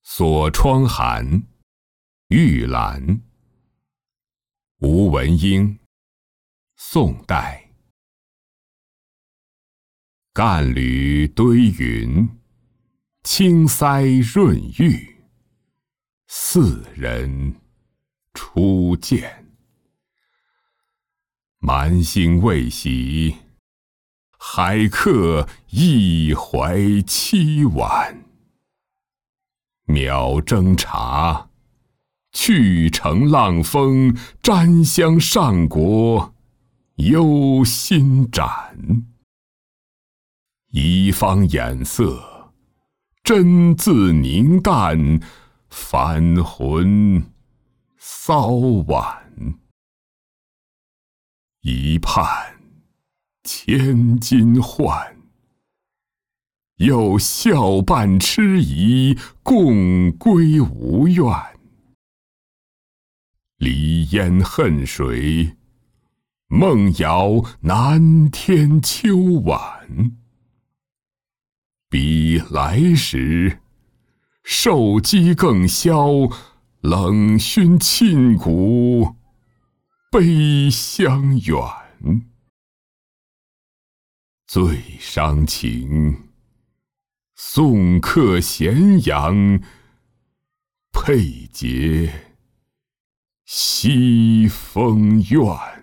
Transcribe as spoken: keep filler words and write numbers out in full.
锁窗寒，玉兰。吴文英，宋代。干缕堆云，青腮润玉。四人初见，满心未喜，海客一怀凄婉。渺蒸茶，去乘浪风，沾香上国，忧心展。一方眼色，真自凝淡，返魂骚婉。一盼千金换，又笑伴痴疑，共归无怨。离烟恨水，梦遥南天秋晚。彼来时，受饥更消，冷熏沁骨，悲相远。最伤情，送客咸阳，配结西风怨。